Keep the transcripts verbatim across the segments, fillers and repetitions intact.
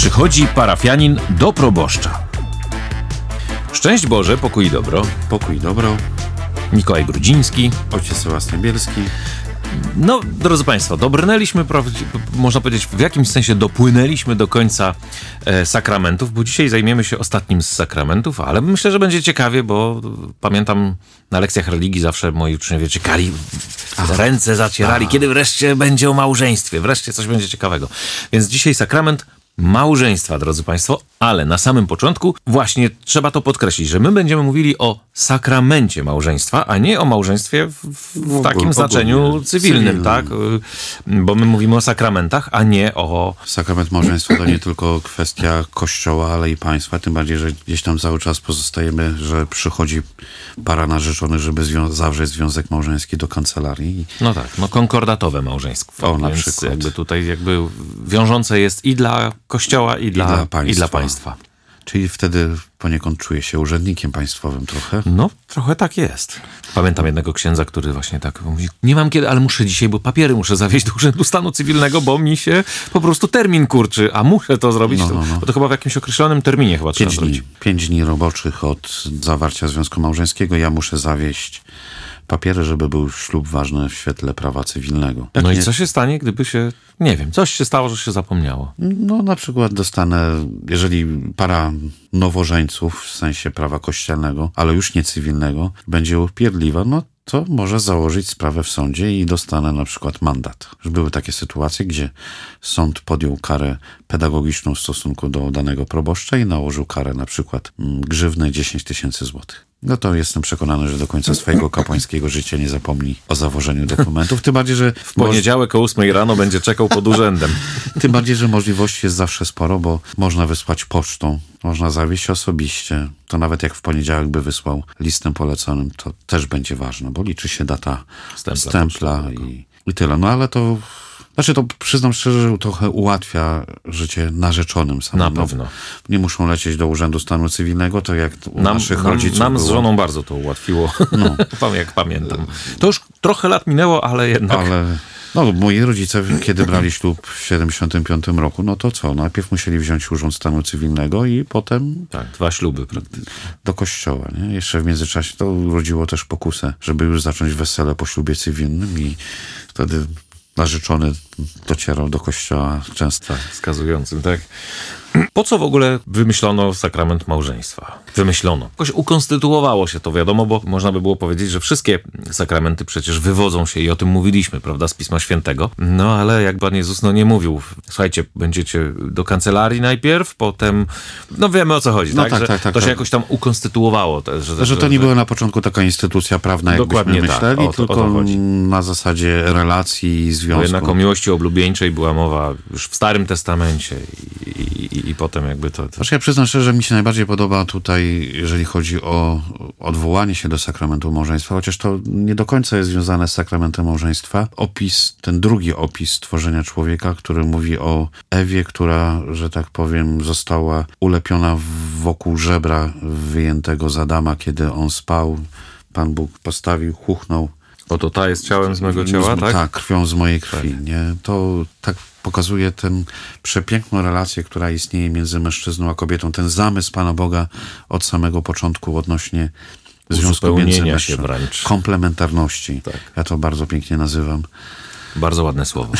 Przychodzi parafianin do proboszcza. Szczęść Boże, pokój i dobro. Pokój i dobro. Mikołaj Grudziński. Ojciec Sebastian Bielski. No, drodzy Państwo, dobrnęliśmy, można powiedzieć, w jakimś sensie dopłynęliśmy do końca e, sakramentów, bo dzisiaj zajmiemy się ostatnim z sakramentów, ale myślę, że będzie ciekawie, bo pamiętam na lekcjach religii zawsze moi uczniowie czekali, Aha. ręce zacierali, Aha. kiedy wreszcie będzie o małżeństwie, wreszcie coś będzie ciekawego. Więc dzisiaj sakrament małżeństwa, drodzy Państwo, ale na samym początku właśnie trzeba to podkreślić, że my będziemy mówili o sakramencie małżeństwa, a nie o małżeństwie w, w, w takim ogólnie, znaczeniu ogólnie, cywilnym, cywilnym, tak? Bo my mówimy o sakramentach, a nie o... Sakrament małżeństwa to nie tylko kwestia Kościoła, ale i państwa, tym bardziej, że gdzieś tam cały czas pozostajemy, że przychodzi para narzeczonych, żeby zwią- zawrzeć związek małżeński do kancelarii. No tak, no konkordatowe małżeństwo. O, na Więc przykład. jakby tutaj jakby wiążące jest i dla Kościoła, i dla, I dla państwa. I dla państwa. Czyli wtedy poniekąd czuje się urzędnikiem państwowym trochę. No, trochę tak jest. Pamiętam jednego księdza, który właśnie tak mówi, nie mam kiedy, ale muszę dzisiaj, bo papiery muszę zawieźć do Urzędu Stanu Cywilnego, bo mi się po prostu termin kurczy, a muszę to zrobić. No, no, no. Bo to chyba w jakimś określonym terminie chyba trzeba Pięć dni, pięć dni roboczych od zawarcia związku małżeńskiego ja muszę zawieźć papiery, żeby był ślub ważny w świetle prawa cywilnego. Jak no nie... i co się stanie, gdyby się, nie wiem, coś się stało, że się zapomniało? No na przykład dostanę, jeżeli para nowożeńców, w sensie prawa kościelnego, ale już nie cywilnego, będzie upierdliwa, no to może założyć sprawę w sądzie i dostanę na przykład mandat. Już były takie sytuacje, gdzie sąd podjął karę pedagogiczną w stosunku do danego proboszcza i nałożył karę na przykład grzywny dziesięć tysięcy złotych. No to jestem przekonany, że do końca swojego kapłańskiego życia nie zapomni o zawożeniu dokumentów. Tym bardziej, że w poniedziałek o ósmej rano będzie czekał pod urzędem. Tym bardziej, że możliwości jest zawsze sporo, bo można wysłać pocztą, można zawieźć osobiście. To nawet jak w poniedziałek by wysłał listem poleconym, to też będzie ważne, bo liczy się data stempla, stempla i, i tyle. No ale to... Znaczy to przyznam szczerze, że trochę ułatwia życie narzeczonym samym. Na pewno. Nie muszą lecieć do Urzędu Stanu Cywilnego, to jak u nam, naszych nam, rodziców Nam było. z żoną bardzo to ułatwiło, no. jak pamiętam. To już trochę lat minęło, ale jednak... Ale... No, moi rodzice, kiedy brali ślub w siedemdziesiątym piątym roku, no to co? Najpierw musieli wziąć Urząd Stanu Cywilnego i potem... Tak, dwa śluby praktycznie. Do kościoła, nie? Jeszcze w międzyczasie to urodziło też pokusę, żeby już zacząć wesele po ślubie cywilnym i wtedy... narzeczony docierał do kościoła często. Wskazującym, tak? Po co w ogóle wymyślono sakrament małżeństwa? Wymyślono. Jakoś ukonstytuowało się to, wiadomo, bo można by było powiedzieć, że wszystkie sakramenty przecież wywodzą się i o tym mówiliśmy, prawda, z Pisma Świętego. No ale jak Pan Jezus no nie mówił, słuchajcie, będziecie do kancelarii najpierw, potem, no wiemy o co chodzi, no tak? tak, że tak, tak to się tak. jakoś tam ukonstytuowało. Te, że, że, że to nie była na początku taka instytucja prawna, jakbyśmy myśleli, tak, o to, tylko o to chodzi. Na zasadzie relacji i związku. Bo jednak o miłości oblubieńczej była mowa już w Starym Testamencie i, i, i potem jakby to... to... Znaczy ja przyznam szczerze, że mi się najbardziej podoba tutaj, jeżeli chodzi o odwołanie się do sakramentu małżeństwa, chociaż to nie do końca jest związane z sakramentem małżeństwa. Opis, ten drugi opis stworzenia człowieka, który mówi o Ewie, która, że tak powiem, została ulepiona wokół żebra wyjętego z Adama, kiedy on spał. Pan Bóg postawił, chuchnął. Oto ta jest ciałem z mego ciała, z, tak? Tak, krwią z mojej krwi. Tak. Nie? To tak pokazuje tę przepiękną relację, która istnieje między mężczyzną a kobietą. Ten zamysł Pana Boga od samego początku odnośnie związku między się wręcz. Komplementarności. Tak. Ja to bardzo pięknie nazywam. Bardzo ładne słowo.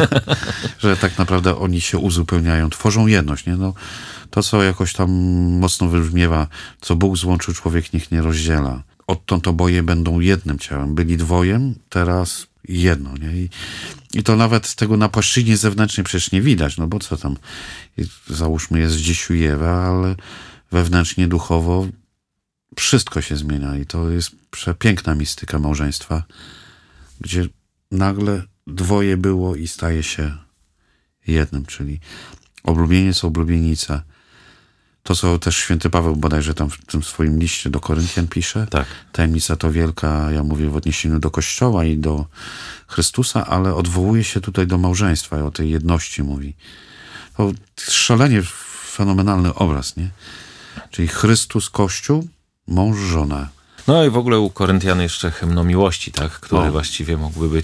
Że tak naprawdę oni się uzupełniają, tworzą jedność. Nie? No, to, co jakoś tam mocno wybrzmiewa, co Bóg złączył, człowiek niech nie rozdziela. Odtąd oboje będą jednym ciałem. Byli dwojem, teraz jedno. Nie? I, I to nawet tego na płaszczyźnie zewnętrznej przecież nie widać, no bo co tam, załóżmy jest Zdzisiu i Ewa, ale wewnętrznie, duchowo wszystko się zmienia i to jest przepiękna mistyka małżeństwa, gdzie nagle dwoje było i staje się jednym, czyli oblubieniec, oblubienica. To, co też święty Paweł bodajże tam w tym swoim liście do Koryntian pisze. Tak. Tajemnica to wielka, ja mówię w odniesieniu do Kościoła i do Chrystusa, ale odwołuje się tutaj do małżeństwa i o tej jedności mówi. To szalenie fenomenalny obraz, nie? Czyli Chrystus, Kościół, mąż, żona. No i w ogóle u Koryntian jeszcze hymno miłości, tak? Który o. właściwie mógłby być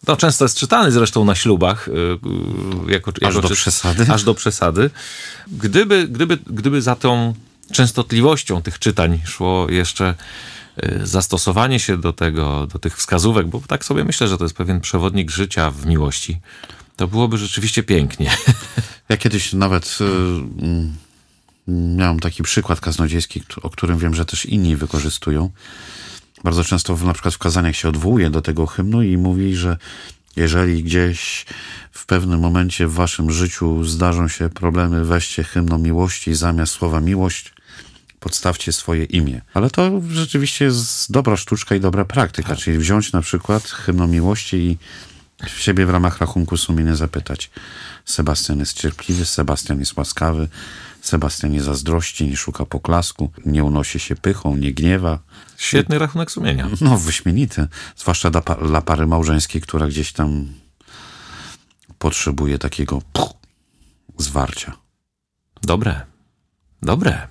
No, często jest czytany zresztą na ślubach. Yy, jako, Aż jako do czy, przesady. Aż do przesady. Gdyby, gdyby, gdyby za tą częstotliwością tych czytań szło jeszcze yy, zastosowanie się do tego, do tych wskazówek, bo tak sobie myślę, że to jest pewien przewodnik życia w miłości, to byłoby rzeczywiście pięknie. Ja kiedyś nawet y, y, miałem taki przykład kaznodziejski, o którym wiem, że też inni wykorzystują. Bardzo często w, na przykład w kazaniach się odwołuje do tego hymnu i mówi, że jeżeli gdzieś w pewnym momencie w waszym życiu zdarzą się problemy, weźcie hymn o miłości i zamiast słowa miłość podstawcie swoje imię. Ale to rzeczywiście jest dobra sztuczka i dobra praktyka, tak. Czyli wziąć na przykład hymn o miłości i w siebie w ramach rachunku sumienia zapytać: Sebastian jest cierpliwy, Sebastian jest łaskawy, Sebastian nie zazdrości, nie szuka poklasku, nie unosi się pychą, nie gniewa. Świetny rachunek sumienia. No, wyśmienity. Zwłaszcza dla, dla pary małżeńskiej, która gdzieś tam potrzebuje takiego puch, zwarcia. Dobre. Dobre.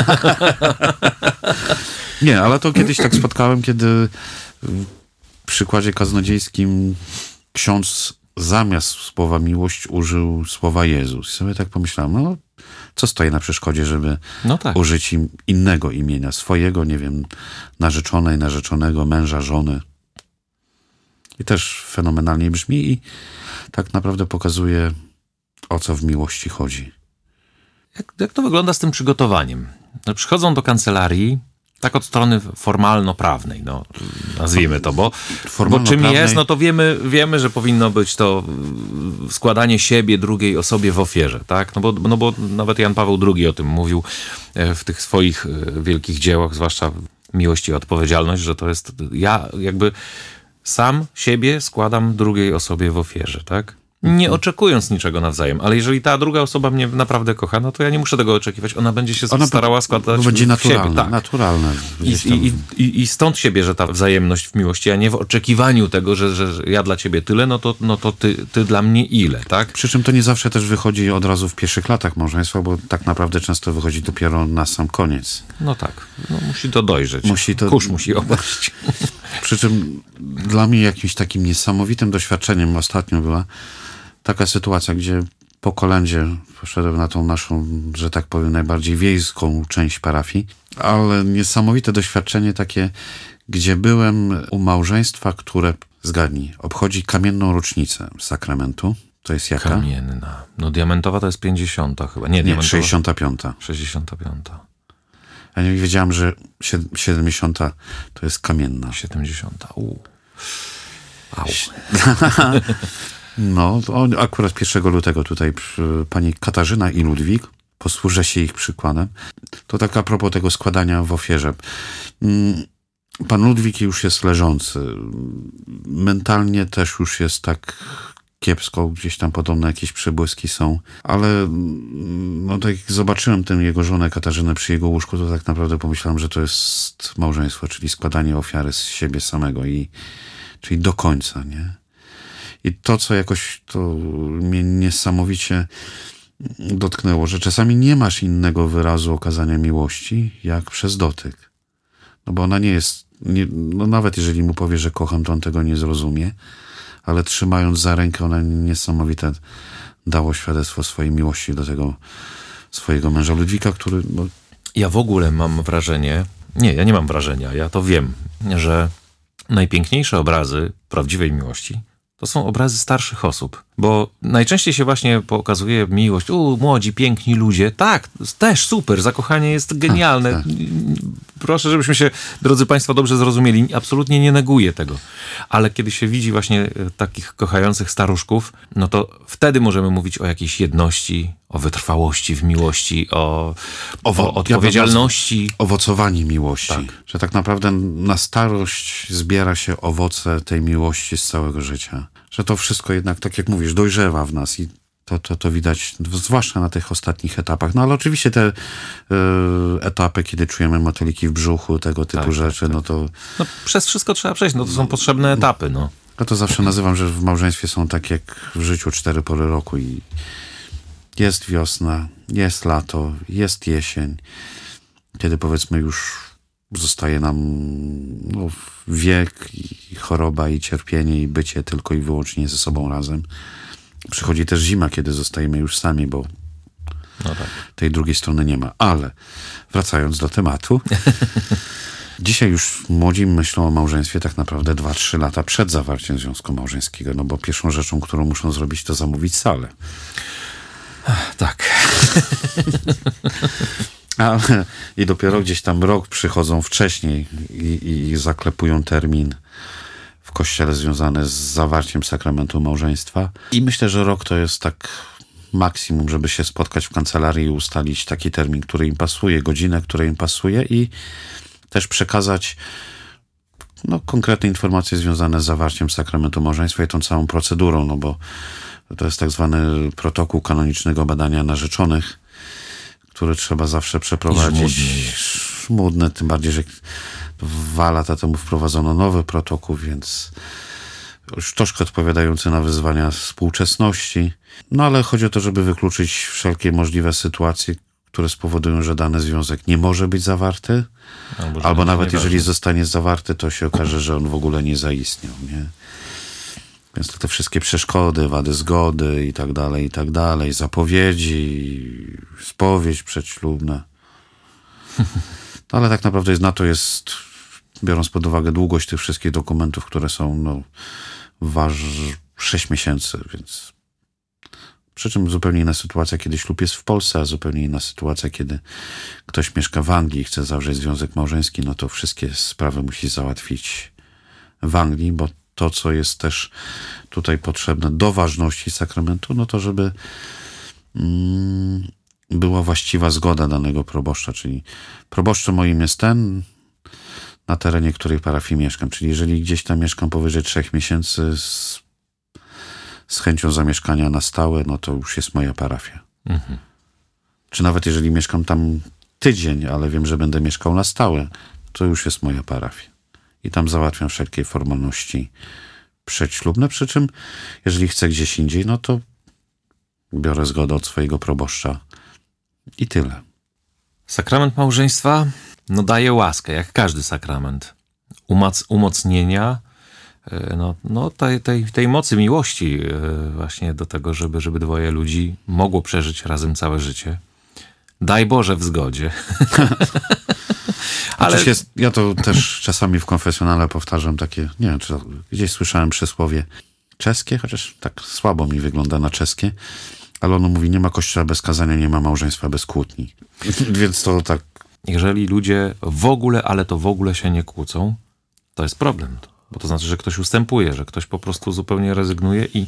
Nie, ale to kiedyś tak spotkałem, kiedy w przykładzie kaznodziejskim ksiądz zamiast słowa miłość użył słowa Jezus. I sobie tak pomyślałem, no co stoi na przeszkodzie, żeby no tak. użyć im innego imienia, swojego, nie wiem, narzeczonej, narzeczonego, męża, żony. I też fenomenalnie brzmi i tak naprawdę pokazuje, o co w miłości chodzi. Jak, jak to wygląda z tym przygotowaniem? No, przychodzą do kancelarii, tak od strony formalno-prawnej, no, nazwijmy to, bo, bo czym jest, no to wiemy, wiemy, że powinno być to składanie siebie drugiej osobie w ofierze, tak? No bo, no bo nawet Jan Paweł drugi o tym mówił w tych swoich wielkich dziełach, zwłaszcza Miłość i odpowiedzialność, że to jest, ja jakby sam siebie składam drugiej osobie w ofierze, tak? Nie oczekując niczego nawzajem, ale jeżeli ta druga osoba mnie naprawdę kocha, no to ja nie muszę tego oczekiwać. Ona będzie się Ona starała składać będzie w naturalne, siebie. Tak. naturalne. I, i, i, I stąd się bierze ta wzajemność w miłości, a nie w oczekiwaniu tego, że, że, że ja dla ciebie tyle, no to, no to ty, ty dla mnie ile, tak? Przy czym to nie zawsze też wychodzi od razu w pierwszych latach małżeństwa, bo tak naprawdę często wychodzi dopiero na sam koniec. No tak, no musi to dojrzeć. Musi to... Kurz musi opaść. Przy czym dla mnie jakimś takim niesamowitym doświadczeniem ostatnio była taka sytuacja, gdzie po kolędzie poszedłem na tą naszą, że tak powiem, najbardziej wiejską część parafii, ale niesamowite doświadczenie takie, gdzie byłem u małżeństwa, które, zgadnij, obchodzi kamienną rocznicę sakramentu. To jest jaka? Kamienna. No diamentowa to jest pięćdziesiąta chyba. Nie, Nie, sześćdziesiąta piąta. sześćdziesiąta piąta. Ja nie wiedziałem, że siedemdziesiąta to jest kamienna. siedemdziesiąta. U. Au. No, to akurat pierwszego lutego tutaj pani Katarzyna i Ludwik, posłużę się ich przykładem. To tak a propos tego składania w ofierze. Pan Ludwik już jest leżący. Mentalnie też już jest tak kiepsko, gdzieś tam podobne jakieś przebłyski są, ale no tak jak zobaczyłem tę jego żonę Katarzynę przy jego łóżku, to tak naprawdę pomyślałem, że to jest małżeństwo, czyli składanie ofiary z siebie samego i czyli do końca, nie? I to, co jakoś to mnie niesamowicie dotknęło, że czasami nie masz innego wyrazu okazania miłości, jak przez dotyk. No bo ona nie jest, nie, no nawet jeżeli mu powie, że kocham, to on tego nie zrozumie, ale trzymając za rękę, ona niesamowite dało świadectwo swojej miłości do tego swojego męża Ludwika, który... No... Ja w ogóle mam wrażenie, nie, ja nie mam wrażenia, ja to wiem, że najpiękniejsze obrazy prawdziwej miłości to są obrazy starszych osób, bo najczęściej się właśnie pokazuje miłość, u, młodzi, piękni ludzie, tak, też super, zakochanie jest genialne. Tak, tak. Proszę, żebyśmy się, drodzy państwo, dobrze zrozumieli, absolutnie nie neguję tego, ale kiedy się widzi właśnie takich kochających staruszków, no to wtedy możemy mówić o jakiejś jedności, o wytrwałości w miłości, o, Owo- o odpowiedzialności. Ja owocowanie miłości. Tak. Że tak naprawdę na starość zbiera się owoce tej miłości z całego życia. Że to wszystko jednak, tak jak mówisz, dojrzewa w nas i to, to, to widać, zwłaszcza na tych ostatnich etapach. No ale oczywiście te y, etapy, kiedy czujemy motyliki w brzuchu, tego typu tak, rzeczy, tak, tak. no to... No, przez wszystko trzeba przejść, no to są potrzebne etapy, no. Ja to zawsze nazywam, że w małżeństwie są tak jak w życiu cztery pory roku i jest wiosna, jest lato, jest jesień, kiedy powiedzmy już zostaje nam no, wiek i choroba i cierpienie i bycie tylko i wyłącznie ze sobą razem. Przychodzi też zima, kiedy zostajemy już sami, bo no tak. tej drugiej strony nie ma. Ale wracając do tematu, dzisiaj już młodzi myślą o małżeństwie tak naprawdę dwa trzy lata przed zawarciem związku małżeńskiego, no bo pierwszą rzeczą, którą muszą zrobić, to zamówić salę. Tak. Ale i dopiero gdzieś tam rok przychodzą wcześniej i, i zaklepują termin w kościele związany z zawarciem sakramentu małżeństwa. I myślę, że rok to jest tak maksimum, żeby się spotkać w kancelarii i ustalić taki termin, który im pasuje, godzinę, która im pasuje i też przekazać no, konkretne informacje związane z zawarciem sakramentu małżeństwa i tą całą procedurą, no bo to jest tak zwany protokół kanonicznego badania narzeczonych, który trzeba zawsze przeprowadzić. Żmudny, tym bardziej, że dwa lata temu wprowadzono nowy protokół, więc już troszkę odpowiadający na wyzwania współczesności. No ale chodzi o to, żeby wykluczyć wszelkie możliwe sytuacje, które spowodują, że dany związek nie może być zawarty, albo, albo nawet jeżeli zostanie zawarty, to się okaże, że on w ogóle nie zaistniał, nie? Więc te wszystkie przeszkody, wady zgody i tak dalej, i tak dalej, zapowiedzi, spowiedź przedślubna. No, ale tak naprawdę jest, na to jest, biorąc pod uwagę długość tych wszystkich dokumentów, które są, no, waż sześć miesięcy, więc przy czym zupełnie inna sytuacja, kiedy ślub jest w Polsce, a zupełnie inna sytuacja, kiedy ktoś mieszka w Anglii i chce zawrzeć związek małżeński, no to wszystkie sprawy musi załatwić w Anglii, bo to, co jest też tutaj potrzebne do ważności sakramentu, no to żeby mm, była właściwa zgoda danego proboszcza, czyli proboszczem moim jest ten, na terenie której parafii mieszkam, czyli jeżeli gdzieś tam mieszkam powyżej trzech miesięcy z, z chęcią zamieszkania na stałe, no to już jest moja parafia. Mhm. Czy nawet jeżeli mieszkam tam tydzień, ale wiem, że będę mieszkał na stałe, to już jest moja parafia. I tam załatwiam wszelkie formalności przedślubne, przy czym jeżeli chcę gdzieś indziej, no to biorę zgodę od swojego proboszcza i tyle. Sakrament małżeństwa no daje łaskę, jak każdy sakrament. Umac, umocnienia no, no tej, tej, tej mocy miłości właśnie do tego, żeby, żeby dwoje ludzi mogło przeżyć razem całe życie. Daj Boże w zgodzie. Ale jest, ja to też czasami w konfesjonale powtarzam takie, nie wiem, czy to, gdzieś słyszałem przysłowie czeskie, chociaż tak słabo mi wygląda na czeskie, ale ono mówi, nie ma kościoła bez kazania, nie ma małżeństwa bez kłótni. Więc to tak... Jeżeli ludzie w ogóle, ale to w ogóle się nie kłócą, to jest problem. Bo to znaczy, że ktoś ustępuje, że ktoś po prostu zupełnie rezygnuje i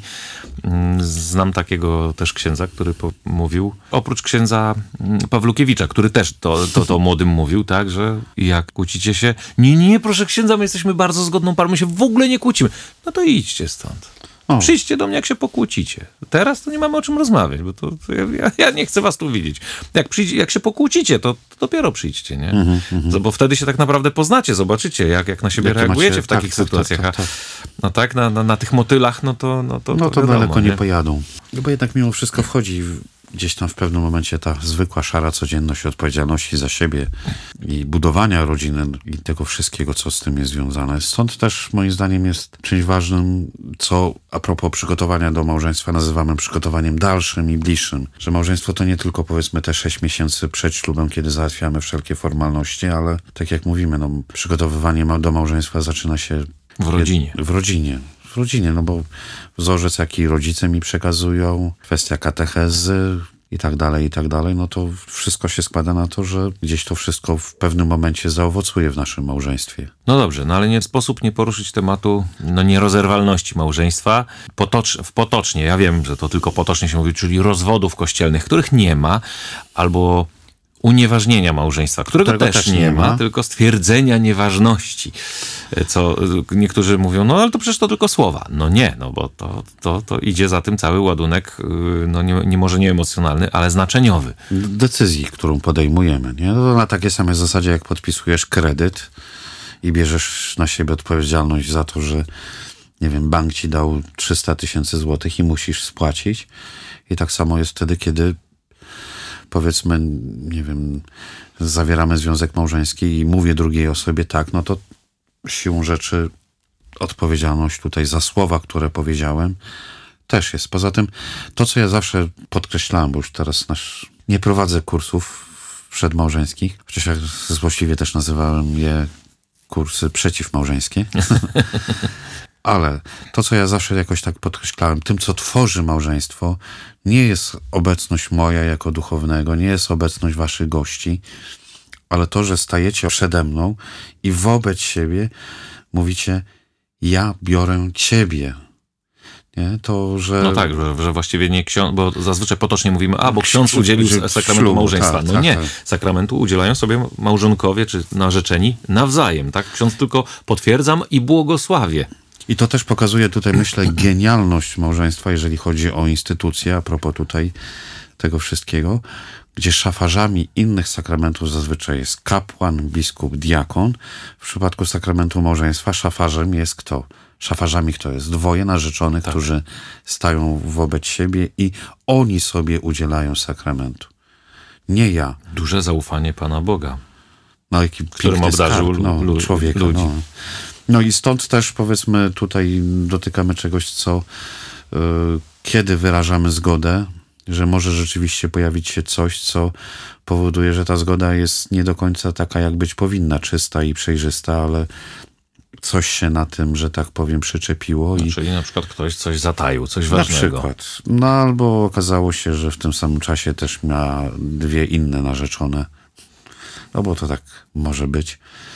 mm, znam takiego też księdza, który po, mówił, oprócz księdza Pawlukiewicza, który też to, to, to młodym mówił, tak, że jak kłócicie się, nie, nie, proszę księdza, my jesteśmy bardzo zgodną parą, my się w ogóle nie kłócimy. No to idźcie stąd. O. Przyjdźcie do mnie, jak się pokłócicie. Teraz to nie mamy o czym rozmawiać, bo to, to ja, ja nie chcę was tu widzieć. Jak, przyjdzie, jak się pokłócicie, to, to dopiero przyjdźcie, nie? Mm-hmm, mm-hmm. Bo wtedy się tak naprawdę poznacie, zobaczycie, jak, jak na siebie Jakie reagujecie macie, w takich tak, sytuacjach. Tak, tak, tak. A, no tak, na, na, na tych motylach, no to No to, no to, to wiadomo, daleko nie, nie pojadą. No bo jednak mimo wszystko wchodzi w, gdzieś tam w pewnym momencie ta zwykła, szara codzienność odpowiedzialności za siebie i budowania rodziny i tego wszystkiego, co z tym jest związane. Stąd też moim zdaniem jest czymś ważnym, co a propos przygotowania do małżeństwa nazywamy przygotowaniem dalszym i bliższym. Że małżeństwo to nie tylko powiedzmy te sześć miesięcy przed ślubem, kiedy załatwiamy wszelkie formalności, ale tak jak mówimy, no, przygotowywanie do małżeństwa zaczyna się w rodzinie. W rodzinie. W rodzinie, no bo wzorzec, jaki rodzice mi przekazują, kwestia katechezy i tak dalej, i tak dalej, no to wszystko się składa na to, że gdzieś to wszystko w pewnym momencie zaowocuje w naszym małżeństwie. No dobrze, no ale nie sposób nie poruszyć tematu no nierozerwalności małżeństwa Potocz, w potocznie, ja wiem, że to tylko potocznie się mówi, czyli rozwodów kościelnych, których nie ma, albo unieważnienia małżeństwa, którego, którego też, też nie ma, ma, tylko stwierdzenia nieważności. Co niektórzy mówią, no ale to przecież to tylko słowa. No nie, no bo to, to, to idzie za tym cały ładunek, no nie, nie może nie emocjonalny, ale znaczeniowy. Decyzji, którą podejmujemy, nie? No na takiej samej zasadzie, jak podpisujesz kredyt i bierzesz na siebie odpowiedzialność za to, że nie wiem, bank ci dał trzysta tysięcy złotych i musisz spłacić. I tak samo jest wtedy, kiedy powiedzmy, nie wiem, zawieramy związek małżeński i mówię drugiej osobie tak, no to siłą rzeczy odpowiedzialność tutaj za słowa, które powiedziałem, też jest. Poza tym to, co ja zawsze podkreślałem, bo już teraz nasz, nie prowadzę kursów przedmałżeńskich, chociaż ja złośliwie też nazywałem je kursy przeciwmałżeńskie. Ale to, co ja zawsze jakoś tak podkreślałem, tym, co tworzy małżeństwo, nie jest obecność moja jako duchownego, nie jest obecność waszych gości, ale to, że stajecie przede mną i wobec siebie mówicie, ja biorę ciebie. Nie? To, że... No tak, że, że właściwie nie ksiądz, bo zazwyczaj potocznie mówimy, a bo ksiądz udzielił sakramentu ślubu, małżeństwa. tak, No tak, nie, tak. sakramentu udzielają sobie małżonkowie czy narzeczeni nawzajem, tak? Ksiądz tylko potwierdzam i błogosławię. I to też pokazuje tutaj, myślę, genialność małżeństwa, jeżeli chodzi o instytucje, a propos tutaj tego wszystkiego, gdzie szafarzami innych sakramentów zazwyczaj jest kapłan, biskup, diakon. W przypadku sakramentu małżeństwa szafarzem jest kto? Szafarzami kto jest? Dwoje narzeczonych, Tak. którzy stają wobec siebie i oni sobie udzielają sakramentu. Nie ja. Duże zaufanie Pana Boga. No, jaki Którym piękny obdarzył skarb, no, lu- człowieka. ludzi. No. no i stąd też, powiedzmy, tutaj dotykamy czegoś, co y, kiedy wyrażamy zgodę, że może rzeczywiście pojawić się coś, co powoduje, że ta zgoda jest nie do końca taka, jak być powinna, czysta i przejrzysta, ale coś się na tym, że tak powiem, przyczepiło. No, i czyli na przykład ktoś coś zataił, coś na ważnego. przykład. No albo okazało się, że w tym samym czasie też miała dwie inne narzeczone. No bo to tak może być.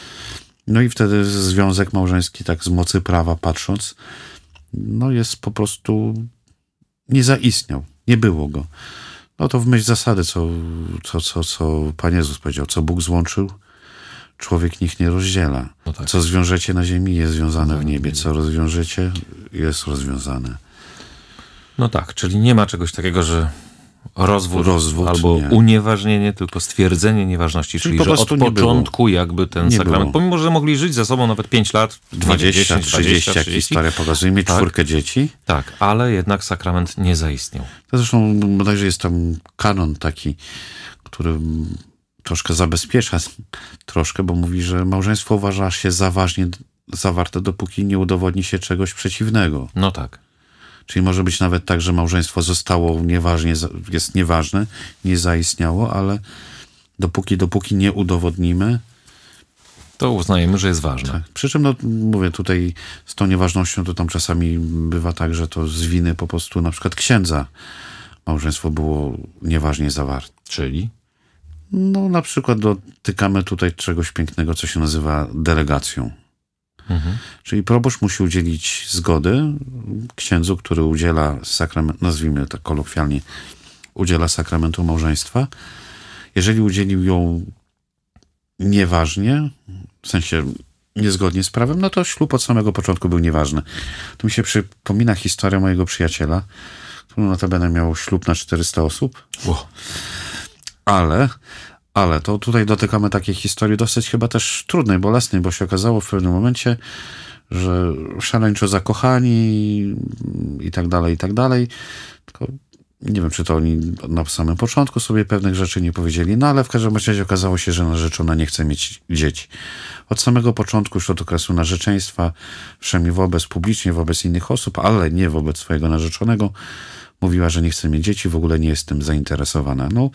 No i wtedy związek małżeński, tak z mocy prawa patrząc, no jest po prostu, nie zaistniał, nie było go. No to w myśl zasady, co, co, co, co Pan Jezus powiedział, co Bóg złączył, człowiek niech nie rozdziela. No tak. Co zwiążecie na ziemi, jest związane w niebie. Co rozwiążecie, jest rozwiązane. No tak, czyli nie ma czegoś takiego, że rozwód, Rozwód, albo nie. unieważnienie, tylko stwierdzenie nieważności, czyli, po że od prostu nie początku jakby ten Nie sakrament, było. pomimo, że mogli żyć ze sobą nawet pięć lat, dwadzieścia, dziesięć, trzydzieści, jak historia pokazuje, mieć Tak. czwórkę dzieci. Tak, ale jednak sakrament nie zaistniał. To zresztą bodajże jest tam kanon taki, który troszkę zabezpiecza, troszkę, bo mówi, że małżeństwo uważa się za ważnie zawarte, dopóki nie udowodni się czegoś przeciwnego. No tak. Czyli może być nawet tak, że małżeństwo zostało nieważnie, jest nieważne, nie zaistniało, ale dopóki, dopóki nie udowodnimy. To uznajemy, że jest ważne. Tak. Przy czym, no mówię, tutaj z tą nieważnością to tam czasami bywa tak, że to z winy po prostu na przykład księdza małżeństwo było nieważnie zawarte. Czyli? No na przykład dotykamy tutaj czegoś pięknego, co się nazywa delegacją. Mhm. Czyli proboszcz musi udzielić zgody księdzu, który udziela sakramentu, nazwijmy tak kolokwialnie, udziela sakramentu małżeństwa. Jeżeli udzielił ją nieważnie, w sensie niezgodnie z prawem, no to ślub od samego początku był nieważny. Tu mi się przypomina historia mojego przyjaciela, który notabene miał ślub na czterysta osób, Ło. ale... Ale to tutaj dotykamy takiej historii dosyć chyba też trudnej, bolesnej, bo się okazało w pewnym momencie, że szaleńczo zakochani i tak dalej, i tak dalej. Tylko nie wiem, czy to oni na samym początku sobie pewnych rzeczy nie powiedzieli, no ale w każdym razie okazało się, że narzeczona nie chce mieć dzieci. Od samego początku, już od okresu narzeczeństwa, przynajmniej wobec, publicznie wobec innych osób, ale nie wobec swojego narzeczonego, mówiła, że nie chce mieć dzieci, w ogóle nie jest tym zainteresowana. No,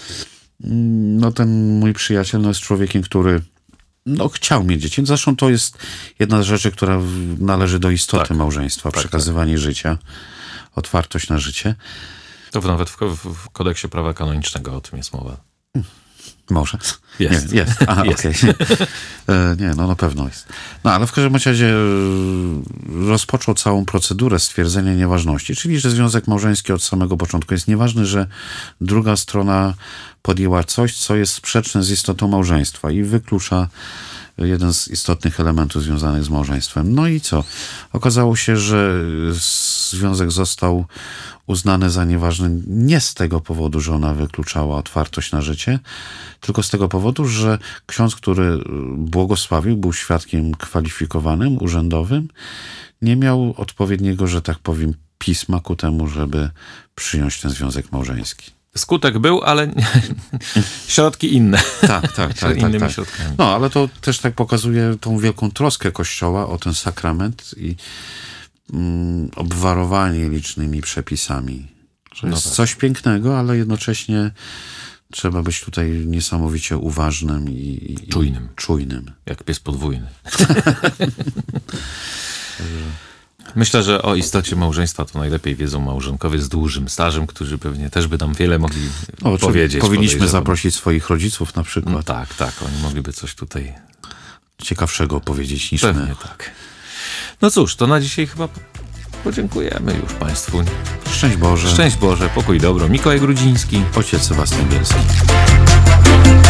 No ten mój przyjaciel no jest człowiekiem, który no, chciał mieć dzieci. Zresztą to jest jedna z rzeczy, która w- należy do istoty Tak. małżeństwa. Tak, Przekazywanie życia, otwartość na życie. To nawet w, w, w kodeksie prawa kanonicznego o tym jest mowa. Może. Jest. Nie, jest. Aha, Jest. okej. E, Nie, no na pewno jest. No ale w każdym razie e, rozpoczął całą procedurę stwierdzenia nieważności, czyli że związek małżeński od samego początku jest nieważny, że druga strona podjęła coś, co jest sprzeczne z istotą małżeństwa i wyklucza jeden z istotnych elementów związanych z małżeństwem. No i co? Okazało się, że związek został uznany za nieważny nie z tego powodu, że ona wykluczała otwartość na życie, tylko z tego powodu, że ksiądz, który błogosławił, był świadkiem kwalifikowanym, urzędowym, nie miał odpowiedniego, że tak powiem, pisma ku temu, żeby przyjąć ten związek małżeński. Skutek był, ale środki inne. Tak, tak, tak. Innymi tak, tak. środkami. No, ale to też tak pokazuje tą wielką troskę Kościoła o ten sakrament i mm, obwarowanie licznymi przepisami. Że No jest tak. coś pięknego, ale jednocześnie trzeba być tutaj niesamowicie uważnym i, i Czujnym. czujnym. Jak pies podwójny. Myślę, że o istocie małżeństwa to najlepiej wiedzą małżonkowie z długim stażem, którzy pewnie też by nam wiele mogli O, czy powiedzieć. powinniśmy podejrzewam. zaprosić swoich rodziców na przykład. No tak, tak, oni mogliby coś tutaj Ciekawszego powiedzieć niż pewnie my. tak. No cóż, to na dzisiaj chyba podziękujemy już Państwu. Szczęść Boże. Szczęść Boże, pokój dobro. Mikołaj Grudziński. Ojciec Sebastian Bielski.